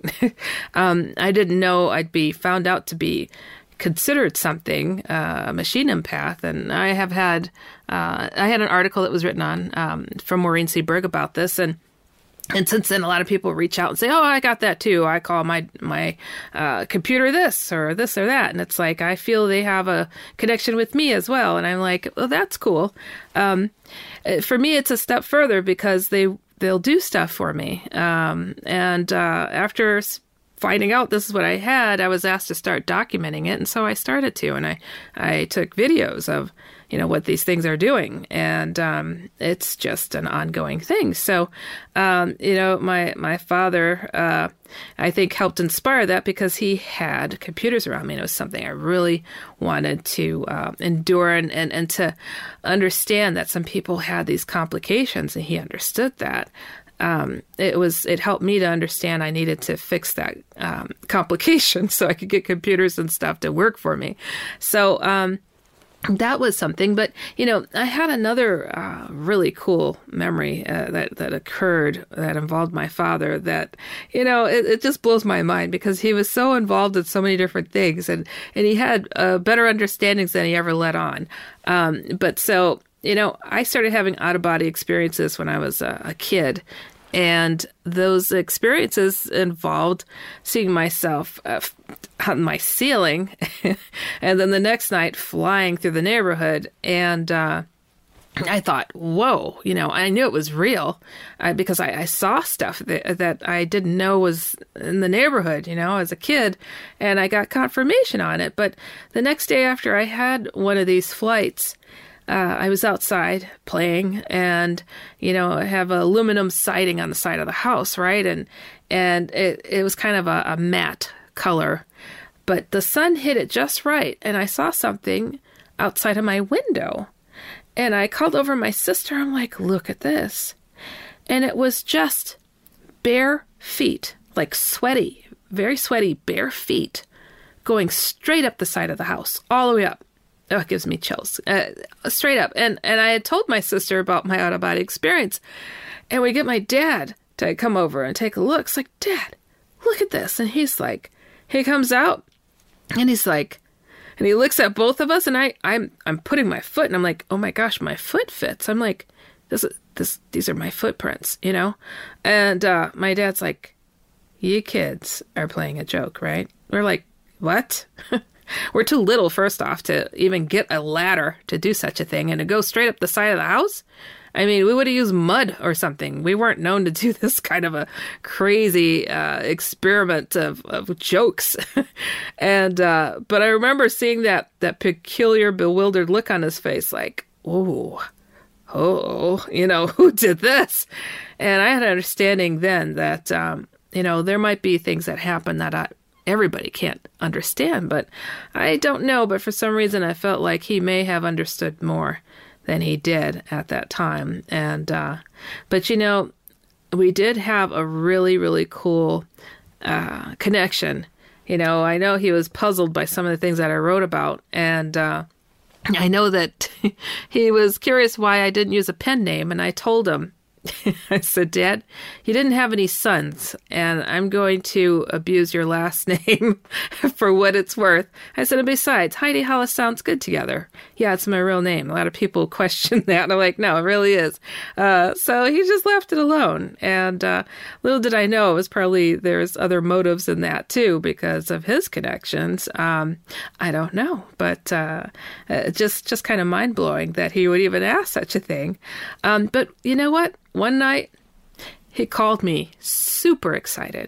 um, I didn't know I'd be found out to be considered something, uh, a machine empath. And I have had, uh, I had an article that was written on, um, from Maureen C. Berg about this. And, and since then, a lot of people reach out and say, oh, I got that too. I call my, my, uh, computer this or this or that. And it's like, I feel they have a connection with me as well. And I'm like, well, that's cool. Um, for me, it's a step further because they, they'll do stuff for me. Um, and, uh, after finding out this is what I had, I was asked to start documenting it. And so I started to, and I, I took videos of, you know, what these things are doing. And, um, it's just an ongoing thing. So, um, you know, my, my father, uh, I think helped inspire that because he had computers around me. And it was something I really wanted to, uh, endure and, and, and to understand that some people had these complications, and he understood that. Um, it was, it helped me to understand I needed to fix that, um, complication so I could get computers and stuff to work for me. So, um, that was something. But, you know, I had another, uh, really cool memory, uh, that, that occurred that involved my father that, you know, it, it just blows my mind because he was so involved in so many different things, and, and he had, uh, better understandings than he ever let on. Um, but so, you know, I started having out-of-body experiences when I was a, a kid, and those experiences involved seeing myself uh, on my ceiling, and then the next night flying through the neighborhood. And uh, I thought, whoa, you know, I knew it was real uh, because I, I saw stuff that, that I didn't know was in the neighborhood, you know, as a kid, and I got confirmation on it. But the next day after I had one of these flights, Uh, I was outside playing, and, you know, I have a aluminum siding on the side of the house, right? And and it, it was kind of a, a matte color, but the sun hit it just right, and I saw something outside of my window. And I called over my sister. I'm like, look at this. And it was just bare feet, like sweaty, very sweaty bare feet going straight up the side of the house, all the way up. Oh, it gives me chills. Uh, straight up. And and I had told my sister about my out-of-body experience. And we get my dad to come over and take a look. It's like, Dad, look at this. And he's like, he comes out and he's like, and he looks at both of us, and I, I'm I'm putting my foot, and I'm like, oh my gosh, my foot fits. I'm like, this this these are my footprints, you know? And uh, my dad's like, you kids are playing a joke, right? We're like, what? We're too little, first off, to even get a ladder to do such a thing and to go straight up the side of the house. I mean, we would have used mud or something. We weren't known to do this kind of a crazy uh, experiment of, of jokes. and uh, but I remember seeing that that peculiar, bewildered look on his face, like, oh, oh, you know, who did this? And I had an understanding then that, um, you know, there might be things that happen that I, everybody can't understand, but I don't know. But for some reason, I felt like he may have understood more than he did at that time. And, uh, but you know, we did have a really, really cool, uh, connection. You know, I know he was puzzled by some of the things that I wrote about. And, uh, I know that he was curious why I didn't use a pen name. And I told him, I said, Dad, you didn't have any sons, and I'm going to abuse your last name for what it's worth. I said, and besides, Heidi Hollis sounds good together. Yeah, it's my real name. A lot of people question that. I'm like, no, it really is. Uh, so he just left it alone. And uh, little did I know it was probably there's other motives in that too because of his connections. Um, I don't know, but uh, uh, just just kind of mind blowing that he would even ask such a thing. Um, but you know what? One night, he called me super excited,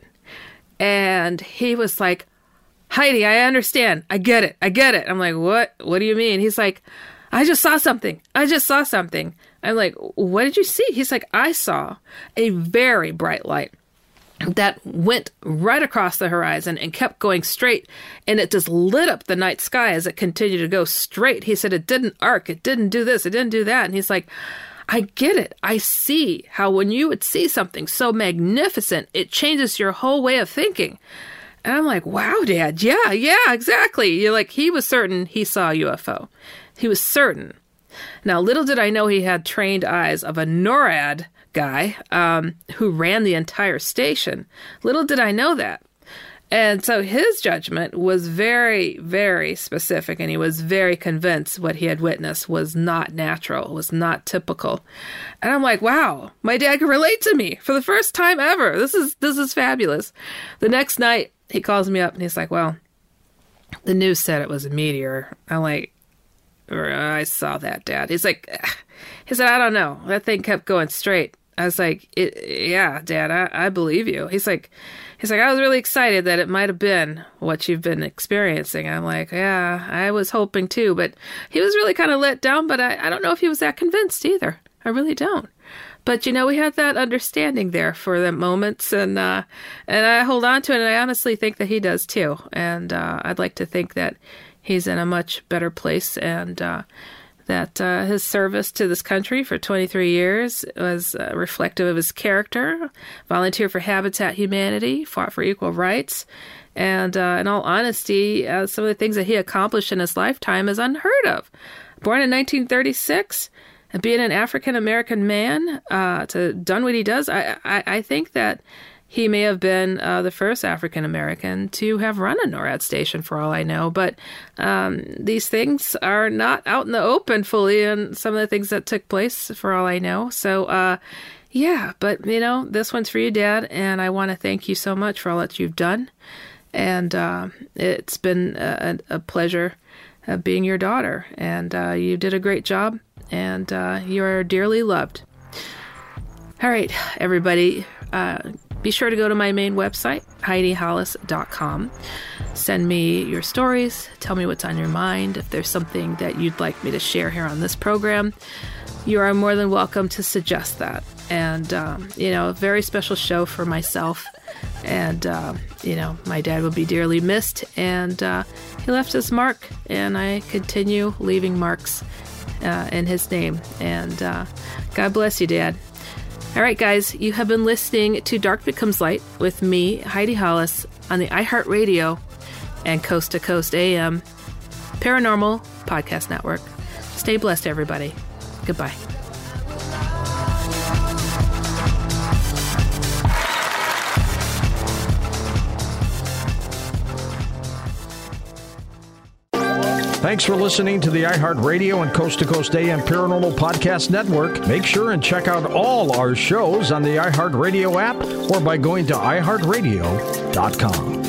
and he was like, Heidi, I understand. I get it. I get it. I'm like, what? What do you mean? He's like, I just saw something. I just saw something. I'm like, what did you see? He's like, I saw a very bright light that went right across the horizon and kept going straight, and it just lit up the night sky as it continued to go straight. He said it didn't arc, it didn't do this, it didn't do that. And he's like, I get it. I see how when you would see something so magnificent, it changes your whole way of thinking. And I'm like, wow, Dad, yeah, yeah, exactly. You're like, he was certain he saw a U F O. He was certain. Now, little did I know he had trained eyes of a NORAD guy um, who ran the entire station. Little did I know that. And so his judgment was very, very specific, and he was very convinced what he had witnessed was not natural, was not typical. And I'm like, wow, my dad can relate to me for the first time ever. This is this is fabulous. The next night, he calls me up, and he's like, well, the news said it was a meteor. I'm like, I saw that, Dad. He's like, he said, I don't know. That thing kept going straight. I was like, it, yeah, Dad, I, I believe you. He's like, he's like, I was really excited that it might have been what you've been experiencing. I'm like, yeah, I was hoping too, but he was really kind of let down, but I, I don't know if he was that convinced either. I really don't. But, you know, we had that understanding there for the moments, and uh, and I hold on to it, and I honestly think that he does too. And uh, I'd like to think that he's in a much better place, and uh, that uh, his service to this country for twenty-three years was uh, reflective of his character, volunteered for Habitat Humanity, fought for equal rights, and uh, in all honesty, uh, some of the things that he accomplished in his lifetime is unheard of. Born in nineteen thirty-six, and being an African-American man uh, to done what he does, I, I, I think that he may have been uh, the first African-American to have run a NORAD station, for all I know. But um, these things are not out in the open fully, and some of the things that took place, for all I know. So, uh, yeah, but, you know, this one's for you, Dad, and I want to thank you so much for all that you've done. And uh, it's been a, a pleasure uh, being your daughter, and uh, you did a great job, and uh, you are dearly loved. All right, everybody, uh, be sure to go to my main website, Heidi Hollis dot com. Send me your stories. Tell me what's on your mind. If there's something that you'd like me to share here on this program, you are more than welcome to suggest that. And, um, you know, a very special show for myself. And, uh, you know, my dad will be dearly missed. And uh, he left his mark, and I continue leaving marks uh, in his name. And uh, God bless you, Dad. All right, guys, you have been listening to Dark Becomes Light with me, Heidi Hollis, on the iHeartRadio and Coast to Coast A M Paranormal Podcast Network. Stay blessed, everybody. Goodbye. Thanks for listening to the iHeartRadio and Coast to Coast A M Paranormal Podcast Network. Make sure and check out all our shows on the iHeartRadio app or by going to i heart radio dot com.